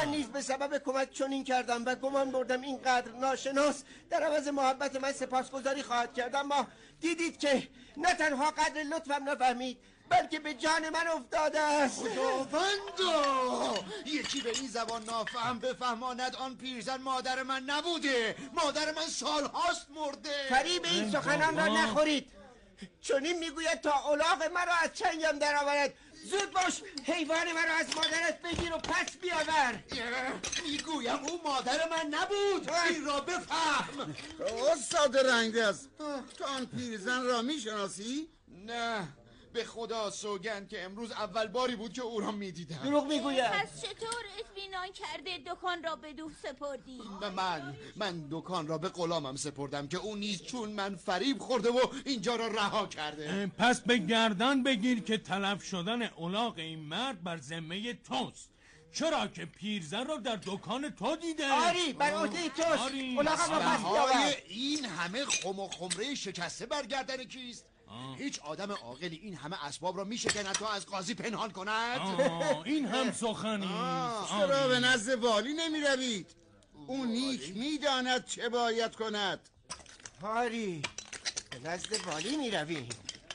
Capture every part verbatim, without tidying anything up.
من نیز به سبب کمک چنین کردم و گمان بردم اینقدر ناشناس در عوض محبت من سپاسگزاری خواهد کرد، اما دیدید که نه تنها قدر لطفم نفهمید بلکه به جان من افتاده است. خداوندا، یکی به این زبان نافهم بفهماند آن پیرزن مادر من نبوده. مادر من سالهاست مرده. فریب این سخنان را نخورید. چنین میگوید تا الاغ مرا از چنگم در آورد. زود باش، حیوان مرا از مادرت بگیر و پس بیاور. میگویم او مادر من نبود. این را بفهم. استاد رنگرز، تو آن پیرزن را میشناسی؟ نه، به خدا سوگند که امروز اول باری بود که او را میدیدم. دروغ میگوید. پس چطور اطمینان کرده دکان را به دو سپردی؟ من من دکان را به غلامم سپردم که او نیز چون من فریب خورده و اینجا را رها کرده. پس به گردن بگیر که تلف شدن الاغ این مرد بر ذمه توست، چرا که پیرزن را در دکان تو دیده. آری، بر عهده توست. الاغ را پس بیاور. این همه خم و خمره شکسته بر گردن کیست؟ آه. هیچ آدم عاقلی این همه اسباب را میشکند تا از قاضی پنهان کند؟ این هم سخنی است. چرا به نزد والی نمی روید؟ او نیک میداند چه باید کند. آری، به نزد والی می روید.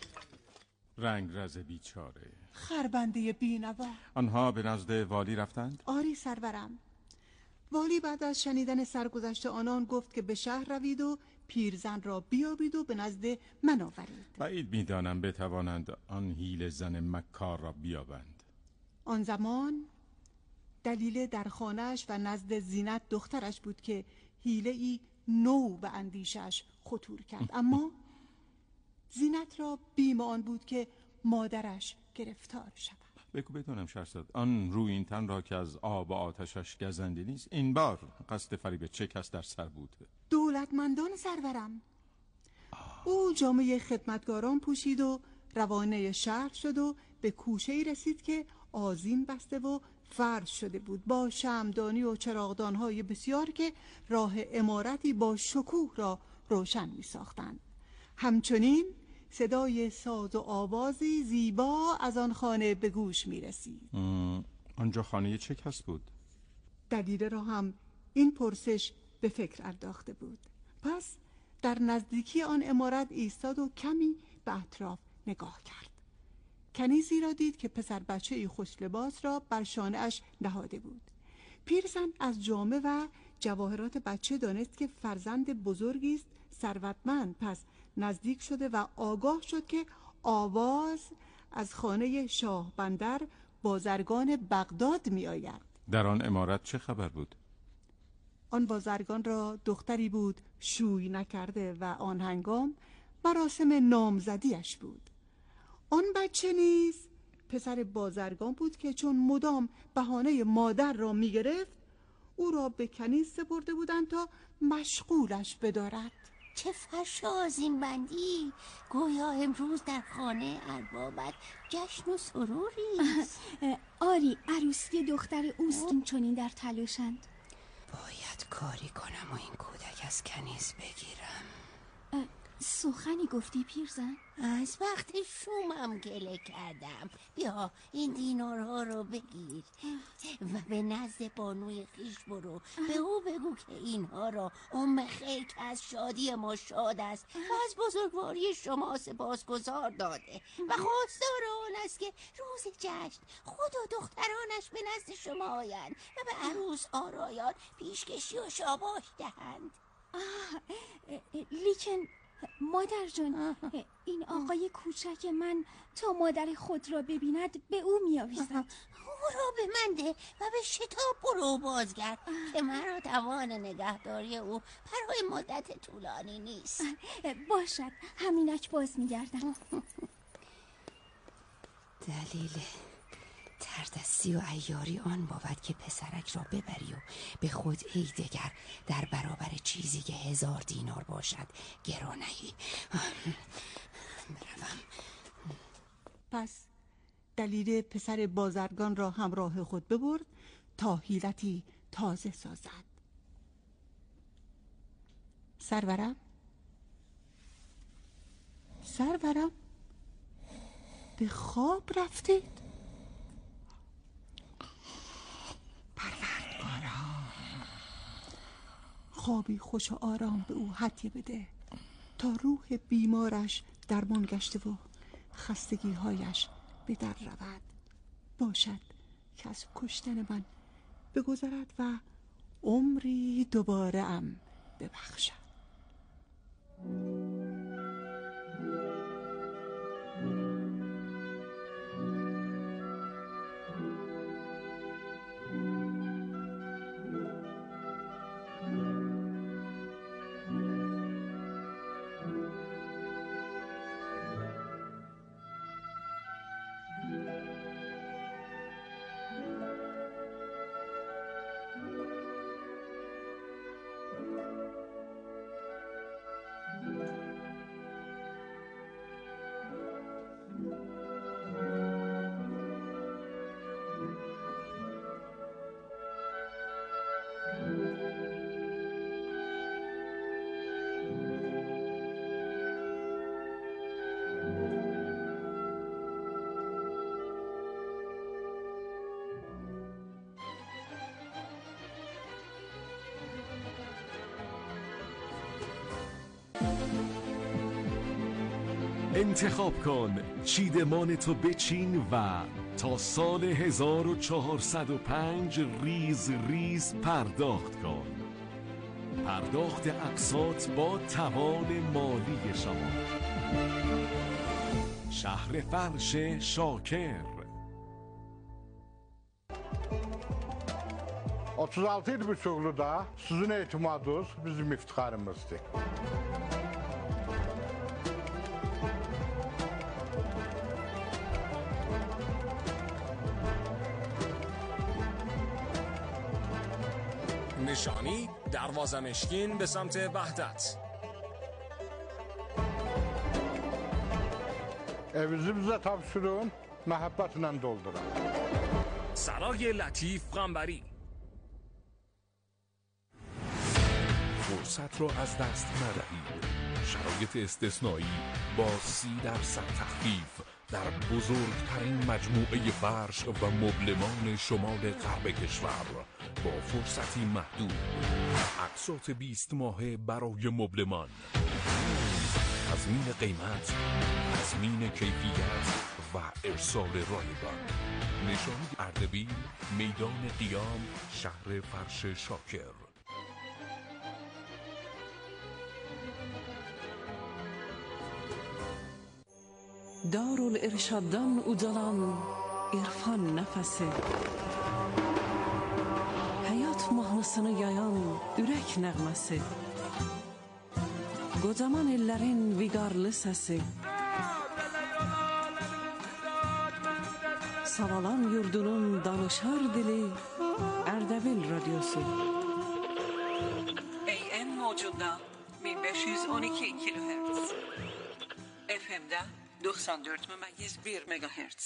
رنگرز بیچاره، خربنده بینوا. آنها به نزد والی رفتند؟ آری سرورم. والی بعد از شنیدن سرگذشت آنان گفت که به شهر روید و پیرزن را بیابید و به نزد من آورید. بعید میدانم بتوانند آن حیله زن مکار را بیابند. آن زمان دلیل در خانه‌اش و نزد زینت دخترش بود که حیله ای نو به اندیشش خطور کرد، اما زینت را بیم آن بود که مادرش گرفتار شود. بگو بدونم شهرزاد، آن روی این تن را که از آب و آتشش گزنده نیست، این بار قصد فریب چه کس در سر بود؟ دولتمندان سرورم. او جامعه خدمتگاران پوشید و روانه شهر شد و به کوشه‌ای رسید که آذین بسته و فرش شده بود با شمعدانی و چراغدان‌های بسیار که راه عمارتی با شکوه را روشن می‌ساختند. همچنین صدای ساز و آوازی زیبا از آن خانه به گوش می‌رسید. آنجا خانه چه کس بود؟ دلیل را هم این پرسش به فکر انداخته بود. پس در نزدیکی آن عمارت ایستاد و کمی به اطراف نگاه کرد. کنیزی را دید که پسر بچه‌ای خوش لباس را بر شانه‌اش نهاده بود. پیرزن از جامه و جواهرات بچه دانست که فرزند بزرگی است ثروتمند. پس نزدیک شده و آگاه شد که آواز از خانه شاه بندر بازرگان بغداد می آید. در آن عمارت چه خبر بود؟ آن بازرگان را دختری بود شوی نکرده و آن هنگام مراسم نامزدیش بود. آن بچه نیز پسر بازرگان بود که چون مدام بهانه مادر را می گرفت او را به کنیز سپرده بودند تا مشغولش بدارد. چه فشازین بندی، گویا امروز در خانه اربابت جشن و سروری است. آری، عروسی دختر اوست این چنین در تلاشند. باید کاری کنم و این کودک از کنیز بگیرم. سخنی گفتی پیرزن؟ از وقت شومم گله کردم. بیا این دینارها رو بگیر و به نزد بانوی خیش برو. به او بگو که اینها را ام خیر که از شادی ما شاد است و از بزرگواری شما سپاسگزار داده و خواستار آن است که روز جشن خود و دخترانش به نزد شما آیند و به عروس آرایان پیشکشی و شاباش دهند. لیکن مادر جان، این آقای کوچک من تا مادر خود را ببیند به او می‌آویزد. او را به من ده و به شتاب برو بازگرد که مرا توان نگهداری او برای مدت طولانی نیست. باشد، همینک باز می‌گردم. دلیل تردستی و عیاری آن بود که پسرک را ببری و به خود ای دگر در برابر چیزی که هزار دینار باشد گرانهی. بروم. پس دلیل پسر بازرگان را همراه خود ببرد تا حیلتی تازه سازد. سرورم سرورم به خواب رفتید؟ پروردگار خوابی خوش و آرام به او هدیه بده تا روح بیمارش درمان گشته و خستگی‌هایش به در رود. باشد که از کشتن من بگذرد و عمری دوباره ام ببخشد. انتخاب کن چیدمان تو بچین و تا سال هزار و چهارصد و پنج ریز ریز پرداخت کن. پرداخت اقساط با توان مالی شما. شهر فرش شاکر. otuz altı il buçukluda sizin etimadınız bizim iftiharımızdır. نشانی دروازه مشکین به سمت وحدت. Evinizi bize tavsiyon, محبتlə doldurun. سرای لطیف قنبری. فرصت را از دست ندهید. شرایط استثنایی با سی درصد تخفیف در بزرگترین مجموعه فرش و مبلمان شمال غرب کشور با فرصتی محدود. اقساط بیست ماهه برای مبلمان. تضمین قیمت، تضمین کیفیت و ارسال رایگان. نشانی اردبیل، میدان قیام، شهر فرش شاکر. Darülirşad'dan ucalan irfan nefesi, hayat mahnısını yayan ürək nəğməsi, qocaman ellərin viqarlı səsi, Savalan yurdunun danışar dili Ərdəbil radyosu. A M mevcudda bin beş yüz on iki kilohertz. F M'de doksan dört memeyiz bir megahertz.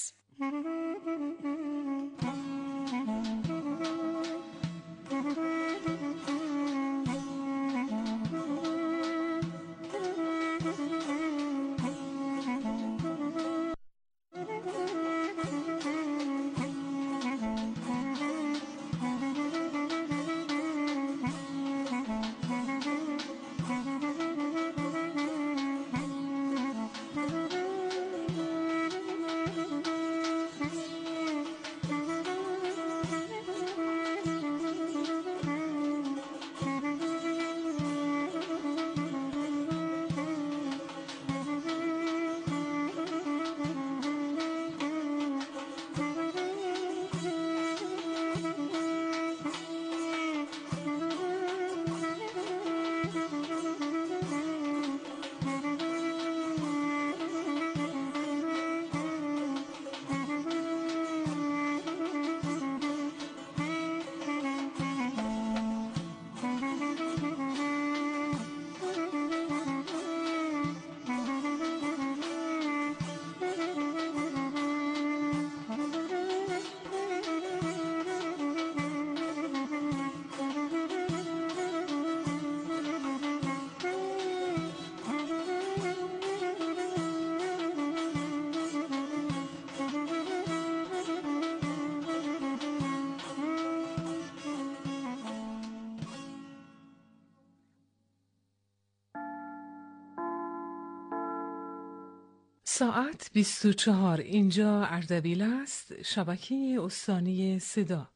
ساعت بیست و چهار. اینجا اردبیل است، شبکه استانی صدا.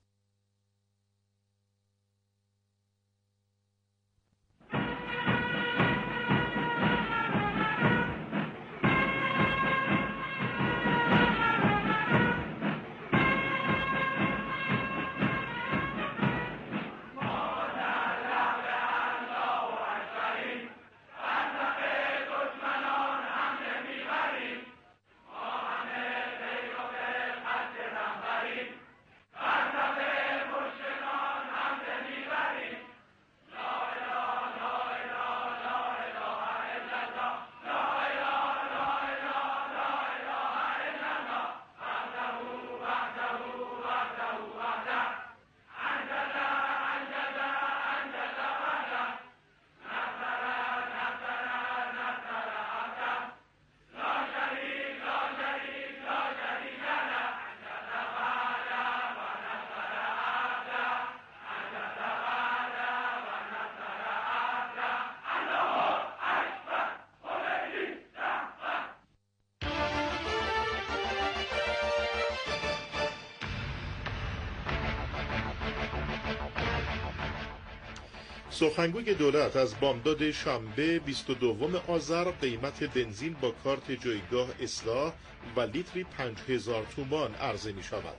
سخنگوی دولت از بامداد شنبه بیست و دوم آذر قیمت بنزین با کارت جایگاه اصلاح و لیتری پنج هزار تومان عرضه می شود.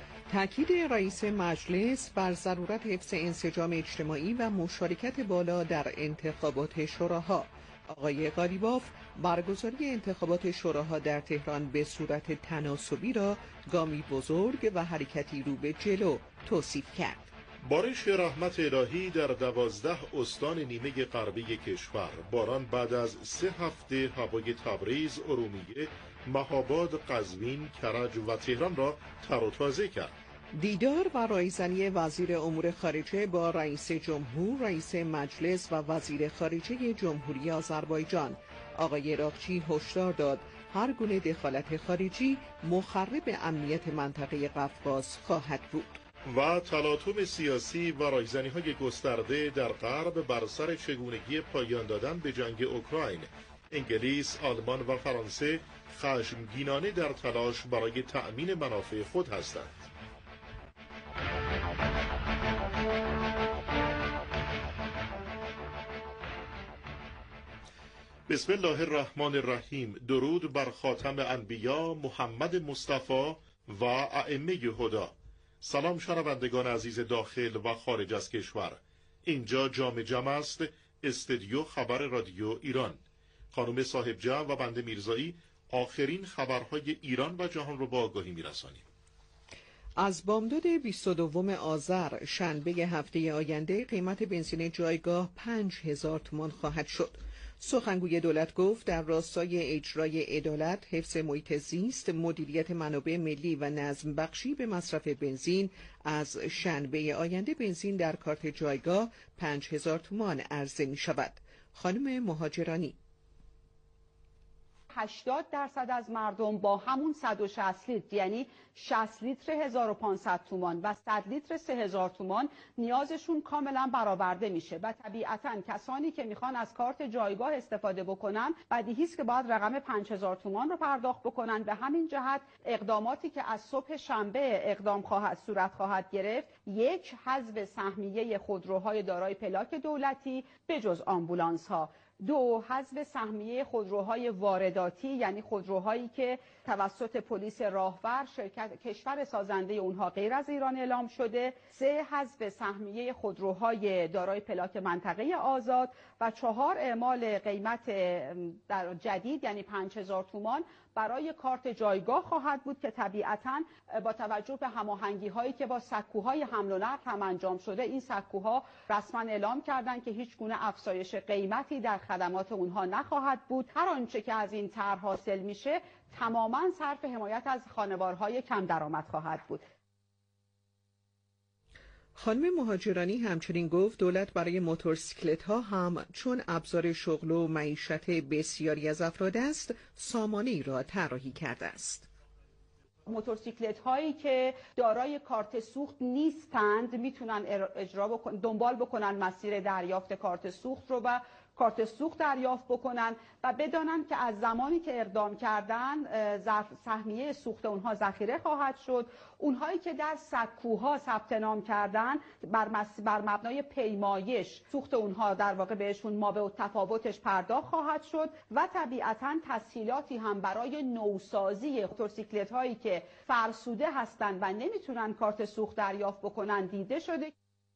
تاکید رئیس مجلس بر ضرورت حفظ انسجام اجتماعی و مشارکت بالا در انتخابات شوراها. آقای قالیباف برگزاری انتخابات شوراها در تهران به صورت تناسبی را گامی بزرگ و حرکتی رو به جلو توصیف کرد. بارش رحمت الهی در دوازده استان نیمه غربی کشور. باران بعد از سه هفته هوای تبریز، ارومیه، مهاباد، قزوین، کرج و تهران را تر و تازه کرد. دیدار و رایزنی وزیر امور خارجه با رئیس جمهور، رئیس مجلس و وزیر خارجه جمهوری آذربایجان. آقای راقچی هشدار داد هر گونه دخالت خارجی مخرب امنیت منطقه قفقاز خواهد بود. و تلاطم سیاسی و رایزنی های گسترده در غرب بر سر چگونگی پایان دادن به جنگ اوکراین. انگلیس، آلمان و فرانسه خشمگینانه در تلاش برای تأمین منافع خود هستند. بسم الله الرحمن الرحیم. درود بر خاتم انبیا محمد مصطفی و ائمه هدا. سلام شنوندگان عزیز داخل و خارج از کشور. اینجا جام جم است، استودیو خبر رادیو ایران. خانم صاحب جم و بنده میرزایی آخرین خبرهای ایران و جهان رو با آگاهی میرسانیم. از بامداد بیست و دوم آذر شنبه هفته آینده قیمت بنزین جایگاه پنج هزار تومان خواهد شد. سخنگوی دولت گفت در راستای اجرای عدالت، حفظ محیط زیست، مدیریت منابع ملی و نظم بخشی به مصرف بنزین، از شنبه آینده بنزین در کارت جایگاه پنج هزار تومان عرضه می شود. خانم مهاجرانی: هشتاد درصد از مردم با همون صد و شصت لیتر، یعنی شصت لیتر هزار و پانصد تومان و صد لیتر سه هزار تومان نیازشون کاملا برآورده میشه و طبیعتا کسانی که میخوان از کارت جایگاه استفاده بکنن بدیهی است که باید رقم پنج هزار تومان رو پرداخت بکنن. به همین جهت اقداماتی که از صبح شنبه اقدام خواهد صورت خواهد گرفت: یک، حذف سهمیه خودروهای دارای پلاک دولتی به جز آمبولانس ها. دو، حذف سهمیه خودروهای وارداتی، یعنی خودروهایی که توسط پلیس راهور شرکت کشور سازنده اونها غیر از ایران اعلام شده. سه، حذف سهمیه خودروهای دارای پلاک منطقه آزاد. و چهار، اعمال قیمت در جدید یعنی پنج هزار تومان برای کارت جایگاه خواهد بود که طبیعتاً با توجه به هماهنگی هایی که با سکوهای حمل و نقل هم انجام شده، این سکوها رسما اعلام کردند که هیچ گونه افزایش قیمتی در خدمات اونها نخواهد بود. هر آنچه که از این طرح حاصل میشه تماماً صرف حمایت از خانوارهای کم درآمد خواهد بود. خانم مهاجرانی همچنین گفت دولت برای موتورسیکلت ها هم چون ابزار شغل و معیشت بسیاری از افراد است، سامانه‌ای را طراحی کرده است. موتورسیکلت هایی که دارای کارت سوخت نیستند میتونن اجرا بکن، دنبال بکنن مسیر دریافت کارت سوخت رو و کارت سوخت دریافت بکنن و بدانن که از زمانی که اقدام کردن سهمیه سوخت اونها ذخیره خواهد شد. اونهایی که در سکوها ثبت نام کردن بر, مس... بر مبنای پیمایش سوخت اونها در واقع بهشون مابع و تفاوتش پرداخت خواهد شد و طبیعتاً تسهیلاتی هم برای نوسازی موتورسیکلت هایی که فرسوده هستند و نمیتونن کارت سوخت دریافت بکنن دیده شده.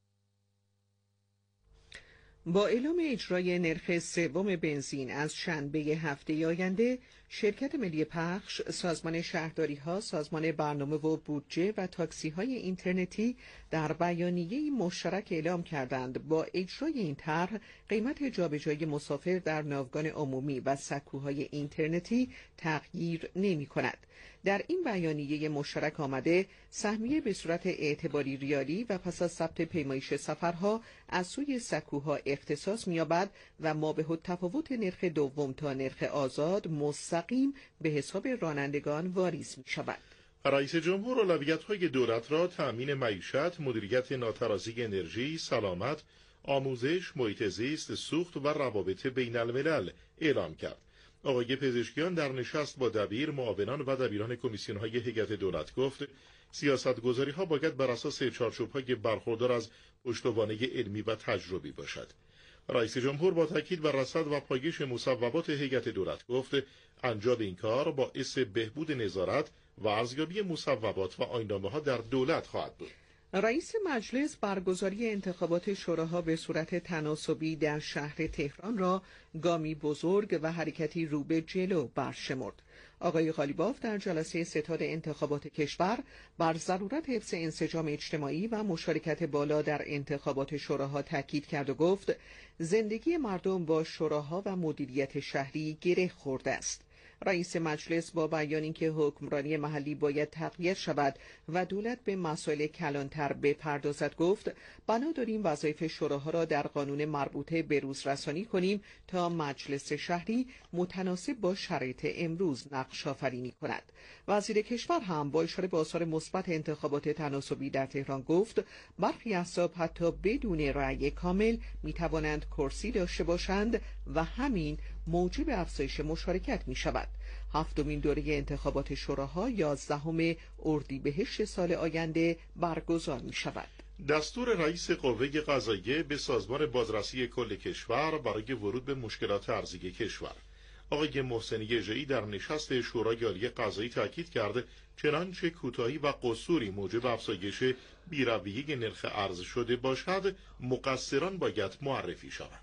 با اعلام اجرای نرخ سوم بنزین از شنبه هفته آینده، شرکت ملی پخش، سازمان شهرداری‌ها، سازمان برنامه و بودجه و تاکسی‌های اینترنتی در بیانیه‌ای مشترک اعلام کردند با اجرای این طرح قیمت جابجایی مسافر در ناوگان عمومی و سکوهای اینترنتی تغییر نمی‌کند. در این بیانیه مشترک آمده سهمیه به صورت اعتباری ریالی و پس از ثبت پیمایش سفرها از سوی سکوها اختصاص می‌یابد و مابع التفاوت نرخ دوم تا نرخ آزاد مستقیم به حساب رانندگان واریز می‌شود. رئیس جمهور اولویت‌های دولت را تأمین معیشت، مدیریت ناترازی انرژی، سلامت، آموزش، محیط زیست، سوخت و روابط بین الملل اعلام کرد. آقای پزشکیان در نشست با دبیر، معاونان و دبیران کمیسیون‌های هیئت دولت گفت سیاست‌گذاری‌ها باید بر اساس چارچوب‌های برخوردار از پشتوانه علمی و تجربی باشد. رئیس جمهور با تاکید بر رصد و پایش مصوبات هیئت دولت گفت انجام این کار باعث بهبود نظارت و ارزیابی مصوبات و آیین‌نامه‌ها در دولت خواهد بود. رئیس مجلس برگزاری انتخابات شوراها به صورت تناسبی در شهر تهران را گامی بزرگ و حرکتی رو به جلو برشمرد. آقای قالیباف در جلسه ستاد انتخابات کشور بر ضرورت حفظ انسجام اجتماعی و مشارکت بالا در انتخابات شوراها تاکید کرد و گفت زندگی مردم با شوراها و مدیریت شهری گره خورده است. رئیس مجلس با بیانی که حکمرانی محلی باید تقویت شود و دولت به مسائل کلانتر بپردازد گفت بنا داریم وظایف شوراها را در قانون مربوطه به روز رسانی کنیم تا مجلس شهری متناسب با شرایط امروز نقش آفرینی کند. وزیر کشور هم با اشاره به آثار مثبت انتخابات تناسبی در تهران گفت برخی احزاب حتی بدون رأی کامل می توانند کرسی داشته باشند و همین موجب افزایش مشارکت می شود. هفتمین دوره انتخابات شوراها یازدهم اردیبهشت سال آینده برگزار می شود. دستور رئیس قوه قضاییه به سازمان بازرسی کل کشور برای ورود به مشکلات ارزی کشور. آقای محسنی اژه‌ای در نشست شورای عالی قضایی تاکید کرد چنانچه کوتاهی و قصوری موجب افزایش بی‌رویه نرخ ارز شده باشد، مقصران باید معرفی شوند.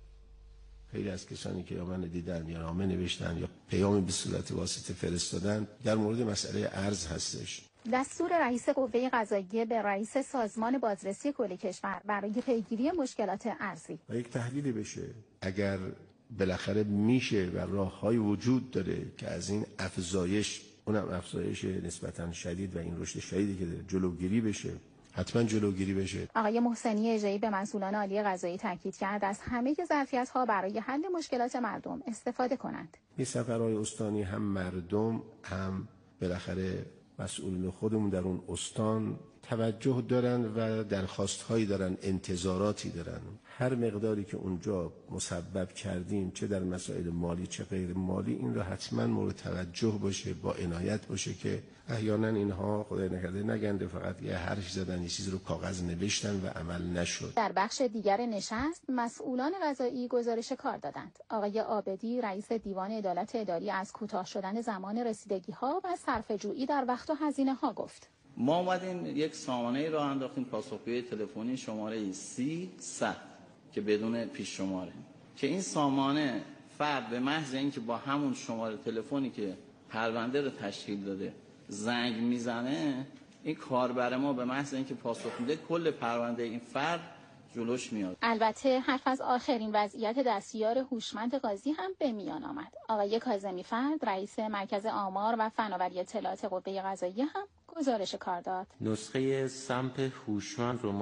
خیلی از کسانی که یا من دیدن یا نامه نوشتن یا پیامی به صورت واسطه فرستادن در مورد مسئله ارز هستش. دستور رئیس قوه قضاییه به رئیس سازمان بازرسی کل کشور برای پیگیری مشکلات ارزی و یک تحلیلی بشه اگر بالاخره میشه و راههای وجود داره که از این افزایش، اونم افزایش نسبتاً شدید و این رشد شدیدی که داره جلوگیری بشه، حتما جلوگیری بشه. آقای محسنی اژه‌ای به مسئولان عالی قضایی تاکید کرد از همه ظرفیت‌ها برای حل مشکلات مردم استفاده کنند. این سفرهای استانی هم مردم هم بالاخره مسئولین خودمون در اون استان توجه دارن و درخواست‌هایی دارن، انتظاراتی دارن. هر مقداری که اونجا مسبب کردیم چه در مسائل مالی چه غیر مالی این را حتما مورد توجه باشه، با عنایت باشه که احیانا اینها خدای نکرده نگنده فقط یه حرف زدن، یه چیز رو کاغذ نوشتن و عمل نشد. در بخش دیگر نشست مسئولان قضایی گزارش کار دادند. آقای عابدی رئیس دیوان عدالت اداری از کوتاه شدن زمان رسیدگی‌ها و صرفه‌جویی در وقت و هزینه‌ها گفت. ما اومدیم یک سامانه راه انداختیم، پاسخگوی تلفنی شماره سی صد که بدون پیش شماره، که این سامانه فرد به محض اینکه با همون شماره تلفنی که پرونده رو تشکیل داده زنگ میزنه، این کاربر ما به محض اینکه پاسخ میده کل پرونده این فرد جلوش میاد. البته حرف از آخرین وضعیت دستیار هوشمند قاضی هم به میان آمد. آقای کاظمی فرد رئیس مرکز آمار و فناوری اطلاعات قوه قضاییه هم گزارش کار داد. نسخه سمپ هوشمند رو ما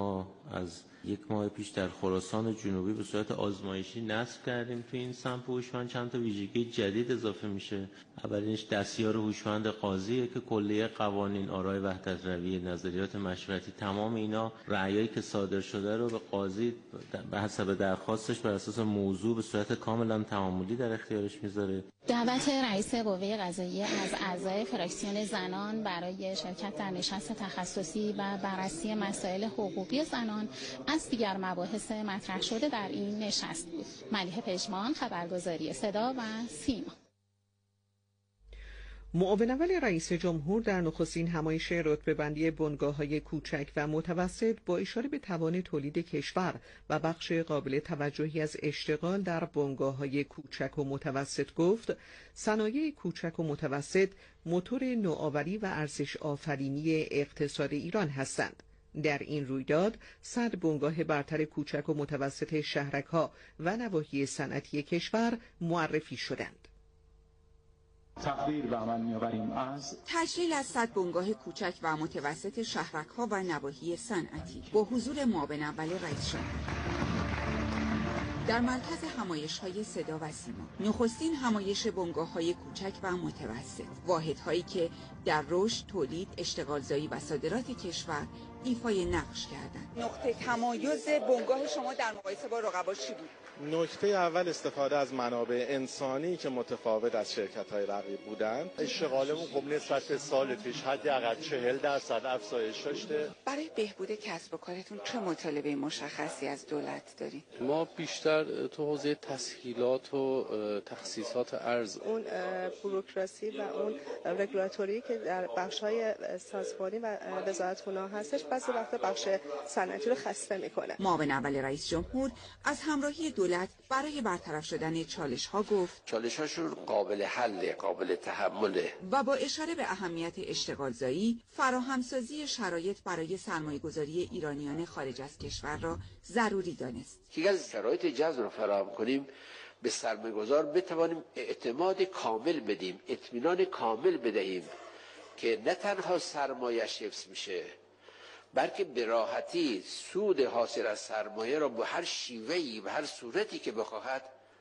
از یک ماه پیش در خراسان جنوبی به صورت آزمایشی نصب کردیم. تو این سمپ هوشمند چند تا ویژگی جدید اضافه میشه. اولینش دستیار هوشمند قاضیه که کلیه قوانین، آرای وحدت روی، نظریات مشورتی، تمام اینا رأیایی که صادر شده رو به قاضی به حسب درخواستش بر اساس موضوع به صورت کاملا تعاملی در اختیارش میذاره. دعوت رئیس قوه قضاییه از اعضای فراکسیون زنان برای شرکت در نشست تخصصی و بررسی مسائل حقوقی زنان از دیگر مباحث مطرح شده در این نشست بود. ملیحه پژمان، خبرگزاری صدا و سیما. معاون اول رئیس جمهور در نخستین همایش رتبه‌بندی بنگاه‌های کوچک و متوسط با اشاره به توان تولید کشور و بخش قابل توجهی از اشتغال در بنگاه‌های کوچک و متوسط گفت صنایع کوچک و متوسط موتور نوآوری و ارزش آفرینی اقتصاد ایران هستند. در این رویداد صد بنگاه برتر کوچک و متوسط شهرک‌ها و نواحی صنعتی کشور معرفی شدند. تقدیر به عمل می‌آوریم از تشکیل از صد بنگاه کوچک و متوسط شهرک‌ها و نواحی صنعتی با حضور معاون اول رئیس جمهور در مرکز همایش‌های صدا و سیما. نخستین همایش بنگاه‌های کوچک و متوسط، واحدهایی که در رشد، تولید، اشتغالزایی و صادرات کشور ایفای نقش کردند. نقطه تمایز بنگاه شما در مقایسه با رقبا چی بود؟ نکته اول استفاده از منابع انسانی که متفاوت از شرکت‌های رقیب بودند. اشتغالمون خب نسبت به سال پیش حداقل چهل درصد افزایش داشته. برای بهبود کسب و کارتون چه مطالبه مشخصی از دولت دارید؟ ما بیشتر تو حوزه تسهیلات و تخصیصات ارز، اون بوروکراسی و اون رگولاتوری که در بخش‌های سازمانی و وزارتخونه‌ها هستش بعضی وقتا بخش صنعتی رو خسته می‌کنه. معاون اول رئیس جمهور از همراهی دولت برای برطرف شدن چالش‌ها گفت چالش‌هاشون قابل حل، قابل تحمله و با اشاره به اهمیت اشتغالزایی، فراهمسازی شرایط برای سرمایه‌گذاری ایرانیان خارج از کشور را ضروری دانست. که از شرایط جذب رو فراهم کنیم به سرمایه‌گذار بتوانیم اعتماد کامل بدیم، اطمینان کامل بدهیم که نه تنها سرمایه‌اش حفظ میشه بلکه به راحتی سود حاصل از سرمایه را به هر شیوهی و هر صورتی که بخواهد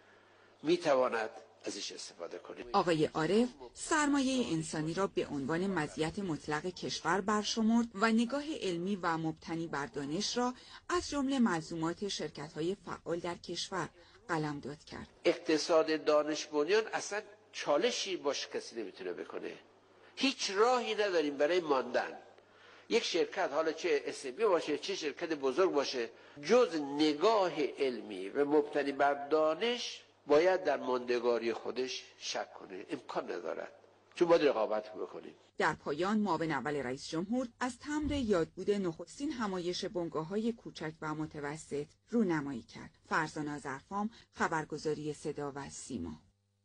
میتواند ازش استفاده کنه. آقای عارف سرمایه انسانی را به عنوان مزیت مطلق کشور برشمرد و نگاه علمی و مبتنی بر دانش را از جمله ملزومات شرکت‌های فعال در کشور قلمداد کرد. اقتصاد دانش بنیان اصلا چالشی باش کسی نمیتونه بکنه. هیچ راهی نداریم برای ماندن. یک شرکت حالا چه اس بی باشه چه شرکت بزرگ باشه جز نگاه علمی و مبتنی بر دانش باید در ماندگاری خودش شک کنه. امکان ندارد چون باید رقابت بکنیم. در پایان معاون اول رئیس جمهور از تمر یادبود نخستین همایش بنگاه‌های کوچک و متوسط رونمایی کرد. فرزانه ظرفام، خبرگزاری صدا و سیما.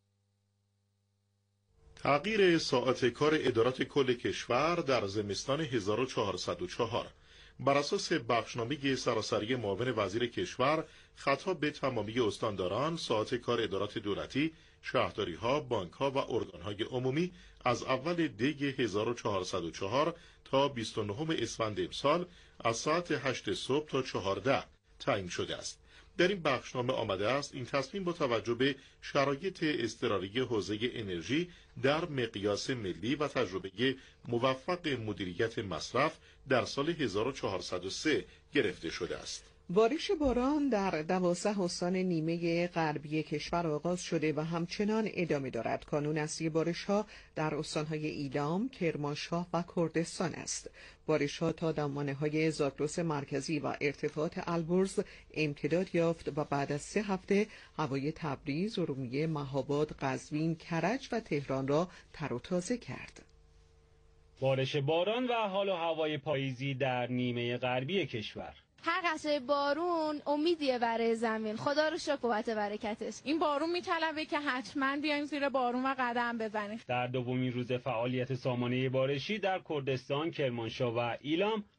تغییر ساعت کار ادارات کل کشور در زمستان هزار و چهارصد و چهار. بر اساس بخشنامه سراسری معاون وزیر کشور خطاب به تمامی استانداران، ساعت کار ادارات دولتی، شهرداری‌ها، بانک‌ها و ارگان‌های عمومی از اول دی هزار و چهارصد و چهار تا بیست و نهم اسفند امسال از ساعت هشت صبح تا چهارده تعیین شده است. در این بخشنامه آمده است این تصمیم با توجه به شرایط اضطراری حوزه انرژی در مقیاس ملی و تجربه موفق مدیریت مصرف در سال هزار و چهارصد و سه گرفته شده است. بارش باران در دوازده استان نیمه غربی کشور آغاز شده و همچنان ادامه دارد. کانون اصلی بارش‌ها در استان‌های ایلام، کرمانشاه و کردستان است. بارش‌ها تا دامنه‌های زاگرس مرکزی و ارتفاعات البرز امتداد یافت و بعد از سه هفته هوای تبریز، ارومیه، مهاباد، قزوین، کرج و تهران را تر و تازه کرد. بارش باران و حال و هوای پاییزی در نیمه غربی کشور. هر قطره بارون امیدیه برای زمین. خدا رو شکر بابت برکتش. این بارون میطلبه که حتما بیایم زیر بارون و قدم بزنیم. در دومین روز فعالیت سامانه بارشی در کردستان، کرمانشاه و ایلام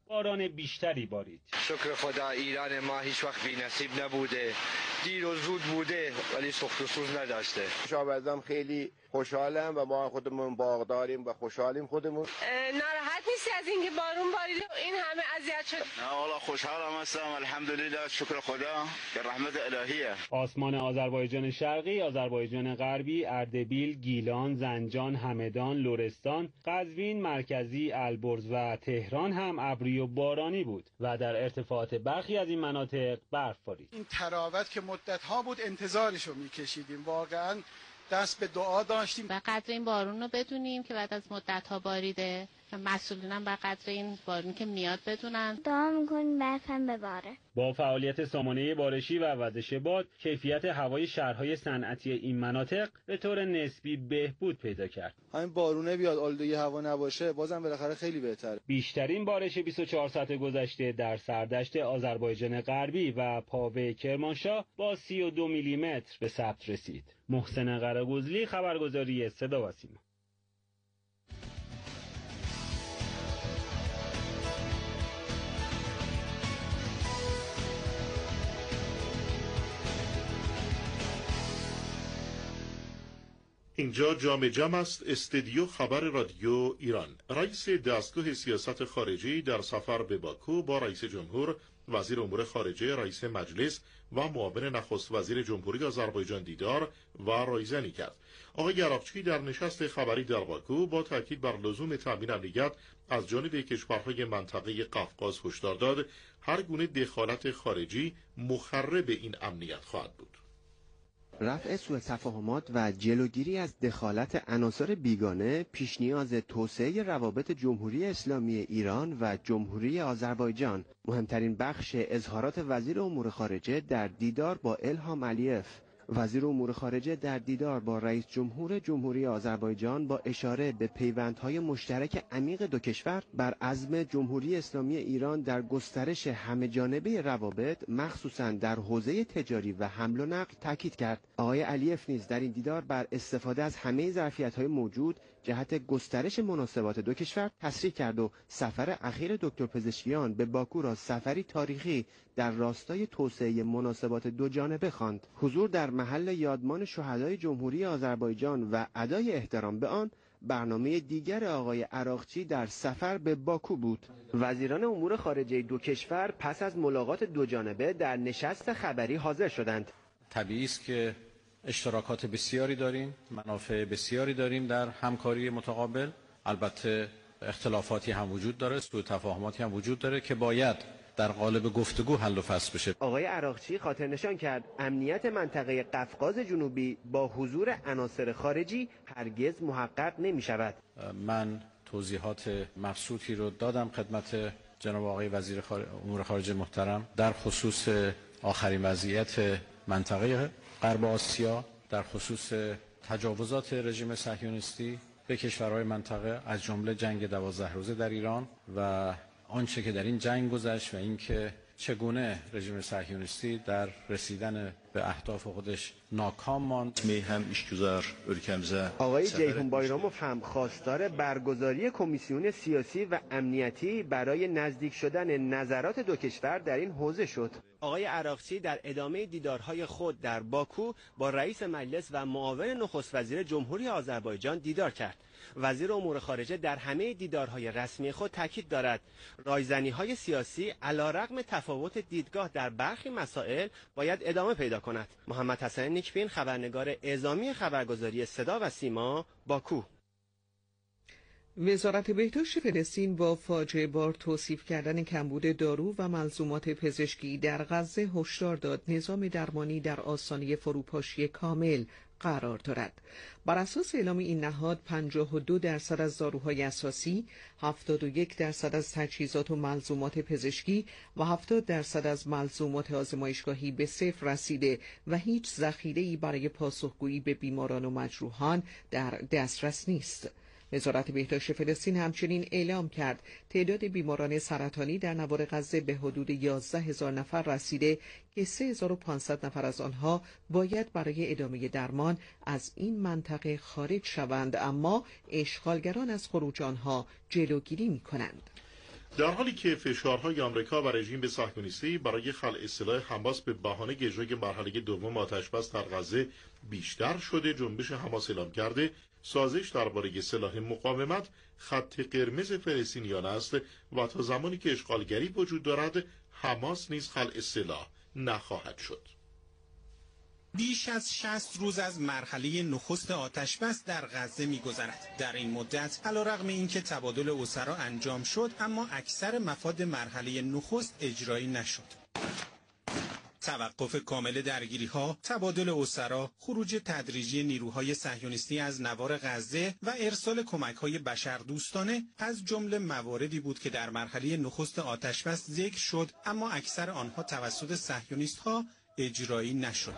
باران بیشتری بارید. شکر خدا ایران ما هیچ وقت بی‌نصیب نبوده، دیر و زود بوده ولی سخت و سوز نداشته. شاهبزم خیلی خوشحالم و ما خودمون باغداریم و خوشحالیم خودمون. ناراحت نیستی از اینکه بارون بارید این همه اذیت شد؟ نه والا خوشحالم هستم الحمدلله، شکر خدا که رحمت الهیه. آسمان آذربایجان شرقی، آذربایجان غربی، اردبیل، گیلان، زنجان، همدان، لرستان، قزوین، مرکزی، البرز و تهران هم ابری و بارانی بود و در ارتفاعات برخی از این مناطق برف بارید. این تراوت که مدت‌ها بود انتظارشو می‌کشیدیم، واقعاً دست به دعا داشتیم. به قدر این بارون رو بدونیم که بعد از مدت‌ها باریده، مسئولین هم به قدر این بارون که میاد بدونن. دعا می‌کنیم برف هم بباره. با فعالیت سامانه بارشی و وزش باد، کیفیت هوای شهرهای صنعتی این مناطق به طور نسبی بهبود پیدا کرد. همین بارونه بیاد، آلودگی هوا نباشه، بازم بالاخره خیلی بهتره. بیشترین بارش بیست و چهار ساعت گذشته در سردشت آذربایجان غربی و پاوه کرمانشاه با سی و دو میلی متر به ثبت رسید. محسن قره‌گزلی، خبرگزاری صدا و سیما. اینجا جام جم است، استودیو خبر رادیو ایران. رئیس دستگاه سیاست خارجی در سفر به باکو با رئیس جمهور، وزیر امور خارجه، رئیس مجلس و معاون نخست وزیر جمهوری آذربایجان دیدار و رایزنی کرد. آقای عراقچی در نشست خبری در باکو با تاکید بر لزوم تامین امنیت از جانب کشورهای منطقه قفقاز هشدار داد هر گونه دخالت خارجی مخرب این امنیت خواهد بود. رفع سوء تفاهمات و جلوگیری از دخالت عناصر بیگانه پیش نیاز توسعه روابط جمهوری اسلامی ایران و جمهوری آذربایجان. مهمترین بخش اظهارات وزیر امور خارجه در دیدار با الهام علیف. وزیر امور خارجه در دیدار با رئیس جمهور جمهوری آذربایجان با اشاره به پیوندهای مشترک عمیق دو کشور بر عزم جمهوری اسلامی ایران در گسترش همه‌جانبه روابط، مخصوصاً در حوزه تجاری و حمل و نقل تاکید کرد. آقای علیف نیز در این دیدار بر استفاده از همه ظرفیت‌های موجود جهت گسترش مناسبات دو کشور تصریح کرد و سفر اخیر دکتر پزشکیان به باکو را سفری تاریخی در راستای توسعه مناسبات دو جانبه خواند. حضور در محل یادمان شهدای جمهوری آذربایجان و ادای احترام به آن برنامه دیگر آقای عراقچی در سفر به باکو بود. وزیران امور خارجه دو کشور پس از ملاقات دو جانبه در نشست خبری حاضر شدند. طبیعی است که اشتراکات بسیاری داریم، منافع بسیاری داریم در همکاری متقابل. البته اختلافاتی هم وجود داره، سوء تفاهماتی هم وجود داره که باید در قالب گفتگو حل و فصل بشه. آقای عراقچی خاطر نشان کرد امنیت منطقه قفقاز جنوبی با حضور عناصر خارجی هرگز محقق نمی شود. من توضیحات مبسوطی رو دادم خدمت جناب آقای وزیر امور خارجه محترم در خصوص آخرین وضعیت منطقه غرب آسیا، در خصوص تجاوزات رژیم صهیونیستی به کشورهای منطقه از جمله جنگ دوازده روزه در ایران و آنچه که در این جنگ گذشت و اینکه چگونه رژیم صهیونیستی در رسیدن به اهداف خودش ناکام ماند. هم işgüzar ülkemize آقای جیهون بایراموف هم خواستار برگزاری کمیسیون سیاسی و امنیتی برای نزدیک شدن نظرات دو کشور در این حوزه شد. آقای عراقچی در ادامه دیدارهای خود در باکو با رئیس مجلس و معاون نخست وزیر جمهوری آذربایجان دیدار کرد. وزیر امور خارجه در همه دیدارهای رسمی خود تاکید دارد رایزنی‌های سیاسی علیرغم تفاوت دیدگاه در برخی مسائل باید ادامه پیدا کند. محمد حسن نیکبین، خبرنگار اعزامی خبرگزاری صدا و سیما، باکو. وزارت بهداشت فلسطین با فاجعه بار توصیف کردن کمبود دارو و ملزومات پزشکی در غزه هشدار داد نظام درمانی در آستانه فروپاشی کامل قرار دارد. بر اساس اعلام این نهاد پنجاه و دو درصد از داروهای اساسی، هفتاد و یک درصد از تجهیزات و ملزومات پزشکی و هفتاد درصد از ملزومات آزمایشگاهی به صفر رسیده و هیچ ذخیره‌ای برای پاسخگویی به بیماران و مجروحان در دسترس نیست. وزارت بهداشت فلسطین همچنین اعلام کرد تعداد بیماران سرطانی در نوار غزه به حدود یازده هزار نفر رسیده که سه هزار و پانصد نفر از آنها باید برای ادامه درمان از این منطقه خارج شوند، اما اشغالگران از خروج آنها جلوگیری می کنند. در حالی که فشارهای آمریکا و رژیم صهیونیستی برای خلع سلاح حماس به بهانه اجرای مرحله دوم آتش‌بس در غزه بیشتر شده، جنبش حماس اعلام کرده سازش درباره سلاح مقاومت خط قرمز فلسطینیان است و تا زمانی که اشغالگری وجود دارد حماس نیز خلع سلاح نخواهد شد. بیش از شصت روز از مرحله نخست آتش‌بس در غزه می‌گذرد. در این مدت علیرغم اینکه تبادل اسرا انجام شد، اما اکثر مفاد مرحله نخست اجرایی نشد. توقف کامل درگیری‌ها، تبادل اسرا، خروج تدریجی نیروهای صهیونیستی از نوار غزه و ارسال کمک‌های بشردوستانه از جمله مواردی بود که در مرحله نخست آتش‌بس ذکر شد، اما اکثر آنها توسط صهیونیست‌ها اجرایی نشد.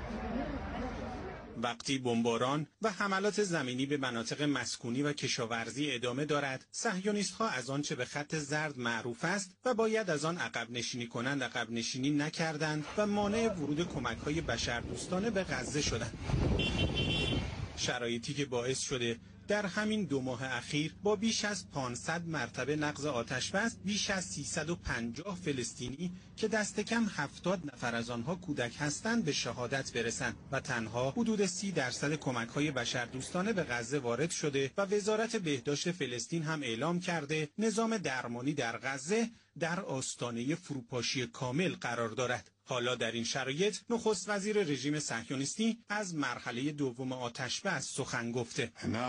وقتی بمباران و حملات زمینی به مناطق مسکونی و کشاورزی ادامه دارد، صهیونیست‌ها از آنچه به خط زرد معروف است و باید از آن عقب نشینی کنند عقب نشینی نکردند و مانع ورود کمک‌های بشردوستانه به غزه شدند. شرایطی که باعث شده در همین دو ماه اخیر با بیش از پانصد مرتبه نقض آتش‌بس بیش از سیصد و پنجاه فلسطینی که دست کم هفتاد نفر از آنها کودک هستند به شهادت برسند و تنها حدود سی درصد کمک‌های بشردوستانه به غزه وارد شده و وزارت بهداشت فلسطین هم اعلام کرده نظام درمانی در غزه در آستانه فروپاشی کامل قرار دارد. حالا در این شرایط نخست وزیر رژیم صهیونیستی از مرحله دوم آتش‌بس سخن گفته.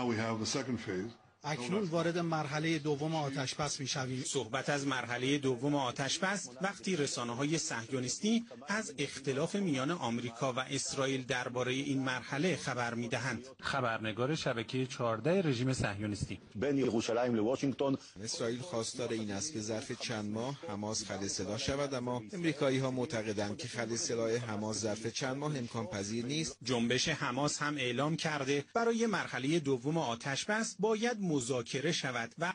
اکنون وارد مرحله دوم آتش‌بس می‌شویم. صحبت از مرحله دوم آتش‌بس وقتی رسانه‌های صهیونیستی از اختلاف میان آمریکا و اسرائیل درباره این مرحله خبر می‌دهند. خبرنگار شبکه چهارده رژیم صهیونیستی: بین یروشلایم و واشنگتن. اسرائیل خواستار این است که ظرف چند ماه حماس خلع سلاح شود، اما امریکایی‌ها معتقدند که خلع سلاح حماس ظرف چند ماه امکان پذیر نیست. جنبش حماس هم اعلام کرده برای مرحله دوم آتش‌بس باید مذاکره شود و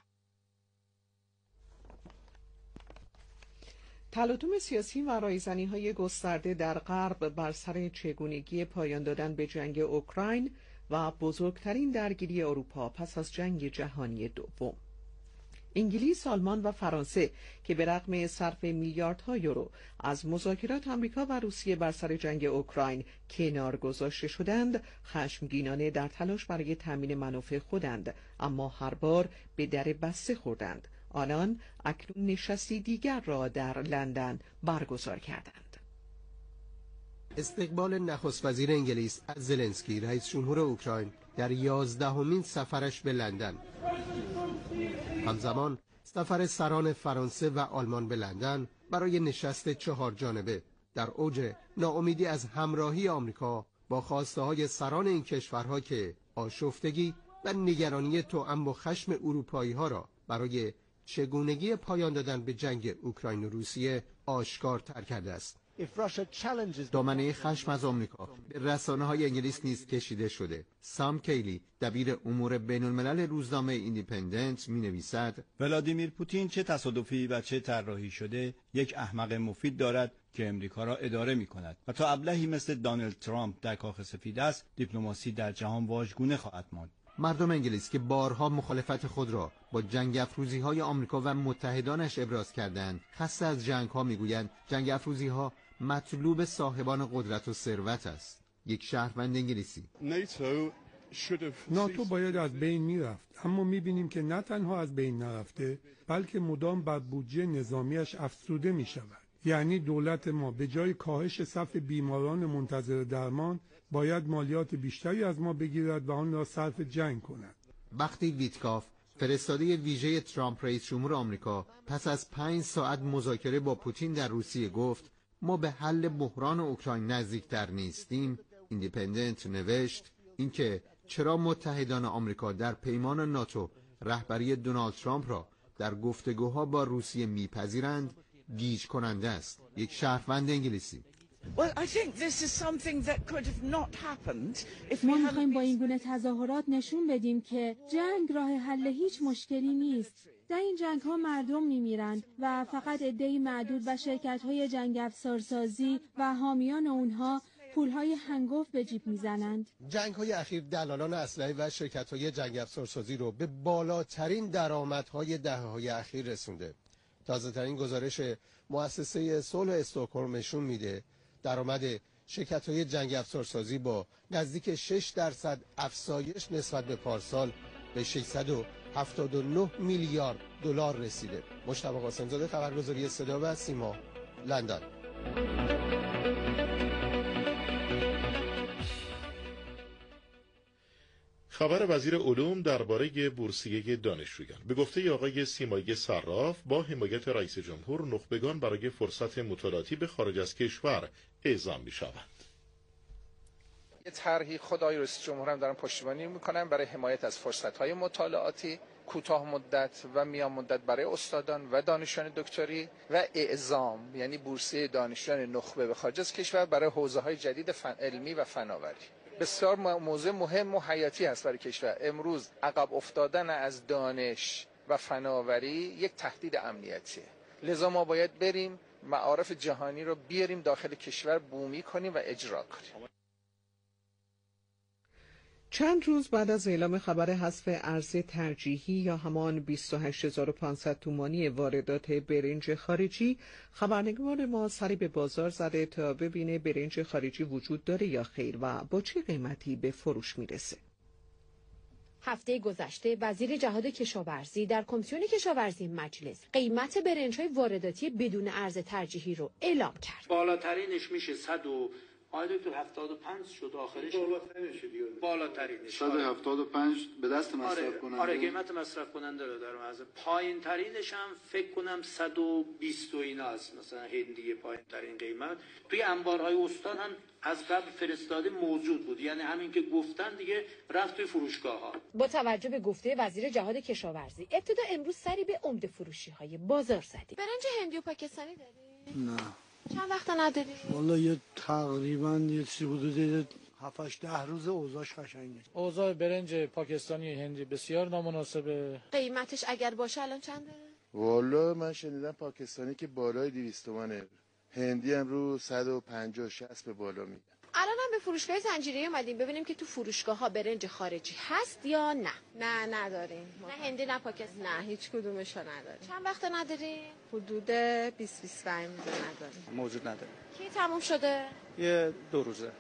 تلاطم سیاسی و رایزنی‌های گسترده در غرب بر سر چگونگی پایان دادن به جنگ اوکراین و بزرگترین درگیری اروپا پس از جنگ جهانی دوم. انگلیس، آلمان و فرانسه که به رغم صرف میلیاردها یورو از مذاکرات آمریکا و روسیه بر سر جنگ اوکراین کنار گذاشته شدند، خشمگینانه در تلاش برای تامین منافع خودند، اما هر بار به در بسته خوردند. آنان اکنون نشستی دیگر را در لندن برگزار کردند. استقبال نخست وزیر انگلیس از زلنسکی، رئیس جمهور اوکراین، در یازدهمین سفرش به لندن. همزمان سفر سران فرانسه و آلمان به لندن برای نشست چهار جانبه در اوج ناامیدی از همراهی آمریکا با خواسته های سران این کشورها که آشفتگی و نگرانی توأم با خشم اروپایی ها را برای چگونگی پایان دادن به جنگ اوکراین و روسیه آشکارتر کرده است. دامنه خشم از آمریکا به رسانه های انگلیس نیز کشیده شده. سام کیلی، دبیر امور بین الملل روزنامه ایندیپندنت، می نویسد ولادیمیر پوتین چه تصادفی و چه طراحی شده یک احمق مفید دارد که امریکا را اداره می کند و تا ابلهی مثل دونالد ترامپ در کاخ سفید است، دیپلماسی در جهان واژگونه خواهد ماند. مردم انگلیس که بارها مخالفت خود را با جنگ افروزی های آمریکا و متحدانش ابراز کردند، خسته از جنگ ها میگویند جنگ افروزی ها مطلوب صاحبان قدرت و ثروت است. یک شهروند انگلیسی: ناتو باید از بین میرفت، اما میبینیم که نه تنها از بین نرفته، بلکه مدام بر بودجه نظامیش افزوده میشود. یعنی دولت ما به جای کاهش صف بیماران منتظر درمان باید مالیات بیشتری از ما بگیرد و آن را صرف جنگ کند. وقتی ویتکاف، فرستاده ویژه ترامپ رئیس جمهور آمریکا، پس از پنج ساعت مذاکره با پوتین در روسیه گفت ما به حل بحران اوکراین نزدیکتر نیستیم، ایندیپندنت نوشت اینکه چرا متحدان آمریکا در پیمان ناتو رهبری دونالد ترامپ را در گفتگوها با روسیه میپذیرند گیج کننده است. یک شهروند انگلیسی: ما میخوایم با این گونه تظاهرات نشون بدیم که جنگ راه حل هیچ مشکلی نیست. در این جنگ ها مردم میمیرند و فقط عده‌ای معدود و شرکت های جنگ افزارسازی و حامیان اونها پولهای هنگفت به جیب میزنند. جنگ های اخیر دلالان اسلحه و شرکت های جنگ افزارسازی رو به بالاترین درآمدهای دهه‌های اخیر رسونده. تازه‌ترین گزارش مؤسسه صلح استکهلم نشون میده درآمد شرکت‌های جنگ افزارسازی با نزدیک شش درصد افزایش نسبت به پارسال به ششصد و هفتاد و نه میلیارد دلار رسیده. مجتبی قاسم‌زاده، خبرگزاری صدا و سیما، لندن. خبر وزیر علوم درباره بورسیه دانشجویان. به گفته آقای سیمایی صراف، با حمایت رئیس جمهور نخبگان برای فرصت مطالعاتی به خارج از کشور اعزام می‌شوند. یه طرحی خدای رئیس جمهور هم دارن پشتیبانی میکنن برای حمایت از فرصت‌های مطالعاتی کوتاه مدت و میان مدت برای استادان و دانشجویان دکتری و اعزام، یعنی بورسیه دانشجویان نخبه به خارج از کشور برای حوزه‌های جدید فن علمی و فناوری. بسیار موضوع مهم و حیاتی است برای کشور. امروز عقب افتادن از دانش و فناوری یک تهدید امنیتیه، لذا ما باید بریم معارف جهانی رو بیاریم داخل کشور، بومی کنیم و اجرا کنیم. چند روز بعد از اعلام خبر حذف ارز ترجیحی یا همان بیست و هشت هزار و پانصد تومانی واردات برنج خارجی، خبرنگار ما سری به بازار زده تا ببینه برنج خارجی وجود داره یا خیر و با چه قیمتی به فروش میرسه. هفته گذشته وزیر جهاد کشاورزی در کمیسیون کشاورزی مجلس قیمت برنج‌های وارداتی بدون ارز ترجیحی رو اعلام کرد. بالاترینش میشه صد و آیده تو هفتاد و پنج شد، آخرش بالاترینش دیگه بالاترینش صد و هفتاد و پنج به دست مصرف آره، کننده. آره قیمت مصرف کننده رو در از پایین ترینش هم فکر کنم صد و بیست و اینا است، مثلا هندی پایین ترین قیمت توی انبارهای استان هم از قبل فرستاده موجود بود، یعنی همین که گفتن دیگه رفت توی فروشگاه ها. با توجه به گفته وزیر جهاد کشاورزی، ابتدا امروز سری به عمده فروشی های بازار زدیم. برنج هندی و پاکستانی داری؟ نه. چند وقت نداری؟ والا یه تقریبا یه چیزی حدود هفت ده روز اوضاعش قشنگه. اوضاع برنج پاکستانی هندی بسیار نامناسبه. قیمتش اگر باشه الان چنده؟ والا من شنیدم پاکستانی که بالای دویست تومنه، هندی هم رو صد و پنجاه شصت به بالا میگن. الان هم به فروشگاه زنجیره‌ای اومدیم ببینیم که تو فروشگاه ها برنج خارجی هست یا نه. نه نداریم. نه هندی نه پاکستانی. نه هیچ کدومشو نداریم. چند وقت نداری؟ حدود بیست بیست و پنج روز نداریم. موجود نداره. کی تموم شده؟ یه دو روزه.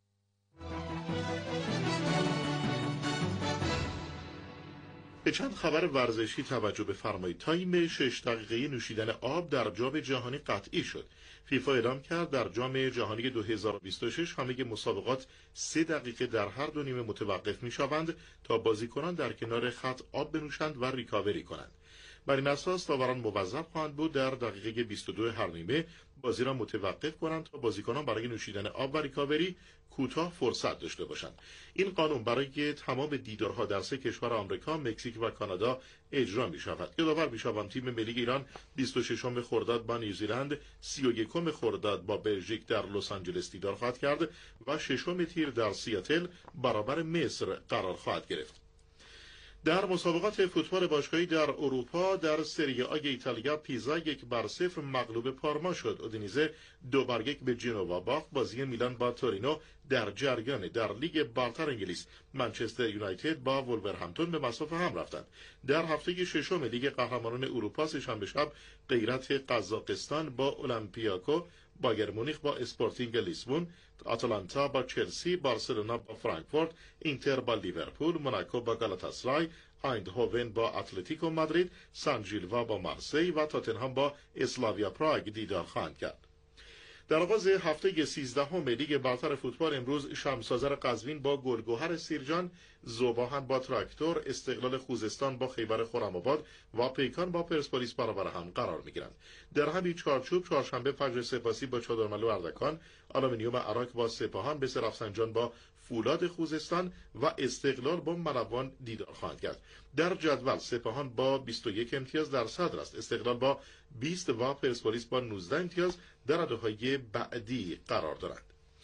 به چند خبر ورزشی توجه بفرمایید. تایم شش دقیقه نوشیدن آب در جام جهانی قطعی شد. فیفا اعلام کرد در جام جهانی دو هزار و بیست و شش همه مسابقات سه دقیقه در هر دو نیمه متوقف می شوند تا بازیکنان در کنار خط آب بنوشند و ریکاوری کنند. بر این اساس داوران موظف خواهند بود در دقیقه بیست و دو هر نیمه بازی را متوقف کنند تا بازیکنان برای نوشیدن آب و ریکاوری کوتاه فرصت داشته باشند. این قانون برای تمام دیدارها در سه کشور آمریکا، مکزیک و کانادا اجرا می شود. یادآور می شوم تیم ملی ایران بیست و ششم خرداد با نیوزیلند، سی و یکم خرداد با بلژیک در لس آنجلس دیدار خواهد کرد و ششم تیر در سیاتل برابر مصر قرار خواهد گرفت. در مسابقات فوتبال باشگاهی در اروپا در سری آ ایتالیا پیزا یک بر صفر مغلوب پارما شد. اودینیزه دو بر یک به جنوا باخت. بازی میلان با تورینو در جریان. در لیگ برتر انگلیس منچستر یونایتد با ولورهمپتون به مسافه هم رفتند. در هفته ششم لیگ قهرمانان اروپا سه‌شنبه شب غیرت قزاقستان با اولمپیاکو، بایر مونیخ با اسپورتینگ لیسبون، آتالانتا با چلسی، بارسلونا با فرانکفورت، اینتر با لیورپول، موناکو با گالاتاسرای، ایندهوون با اتلتیکو مادرید، سان ژیلوا با مارسی و تاتنهام با اسلاویا پراگ دیدار خواهند کرد. در آغاز هفته سیزدهم لیگ برتر فوتبال امروز شمس‌آذر قزوین با گلگهر سیرجان، ذوباهن با تراکتور، استقلال خوزستان با خیبر خرم‌آباد و پیکان با پرسپولیس برابر هم قرار می‌گیرند. در همین چارچوب چهارشنبه فجر سپاسی با چادرملو اردکان، آلومینیوم عراق با سپاهان، بس رفسنجان با فولاد خوزستان و استقلال با ملوان دیدار خواهند کرد. در جدول سپاهان با بیست و یک امتیاز در صدر است، استقلال با بیست و پرسپولیس با نوزده امتیاز در رده‌های بعدی قرار دارند.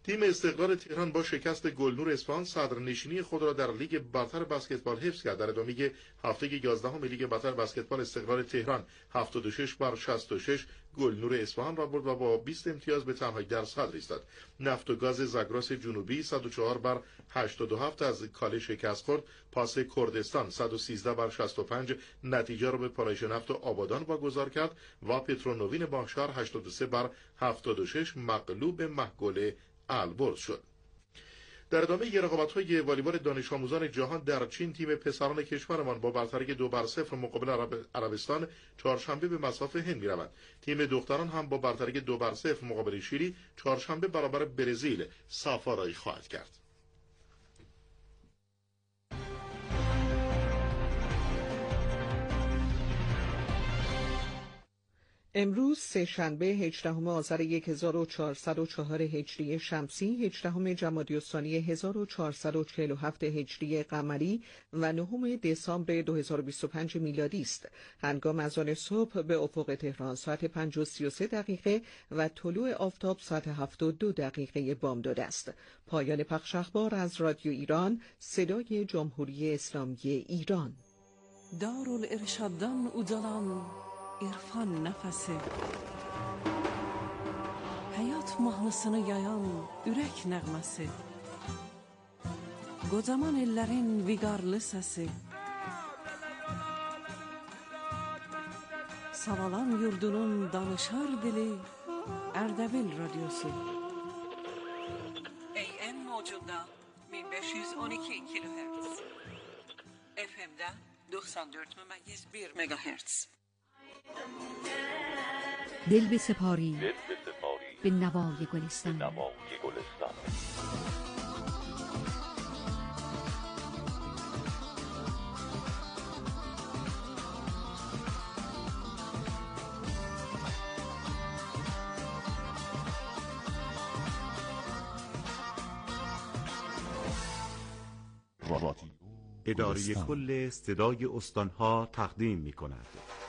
تیم استقلال تهران با شکست گلنور اصفهان صدرنشینی خود را در لیگ برتر بسکتبال حفظ کرد. در ادامه هفته یازدهم لیگ برتر بسکتبال استقلال تهران هفتاد و شش بر شصت و شش گلنور اصفهان را برد و با بیست امتیاز به تنهایی در صدر ایستاد. نفت و گاز زاگرس جنوبی صد و چهار بر هشتاد و هفت از کاله شکست خورد. پاس کردستان صد و سیزده بر شصت و پنج نتیجه را به پالایش نفت آبادان واگذار کرد و پترونوین باهشهر هشتاد و سه بر هفتاد و شش مغلوب محگل البرز شد. در ادامه رقابت‌های والیبال دانش آموزان جهان در چین تیم پسران کشورمان با برتری دو بر صفر مقابل عرب... عربستان چهارشنبه به مصاف هند می‌روند. تیم دختران هم با برتری دو بر صفر مقابل شیلی چهارشنبه برابر برزیل صاف‌آرایی خواهد کرد. امروز سه شنبه هجدهم آذر هزار و چهارصد و چهار هجری شمسی، هجدهم جمادی الثانی هزار و چهارصد و چهل و هفت هجری قمری و نهم دسامبر دو هزار و بیست و پنج میلادی است. هنگام اذان صبح به افق تهران ساعت پنج و سی و سه دقیقه و طلوع آفتاب ساعت هفت و دو دقیقه بامداد است. پایان پخش اخبار از رادیو ایران، صدای جمهوری اسلامی ایران. دارالارشادان اوزالان İrfan nefesi Hayat mahnısını yayan ürek nəğməsi Qocaman ellərin viqarlı səsi Savalan yurdunun danışar dili Ərdəbil radyosu A M mocunda bin beş yüz on iki kilohertz F M'də doksan dört ممیز bir megahertz دل به سپاری به نوای گلستان اداره کل صدای استانها تقدیم می کند.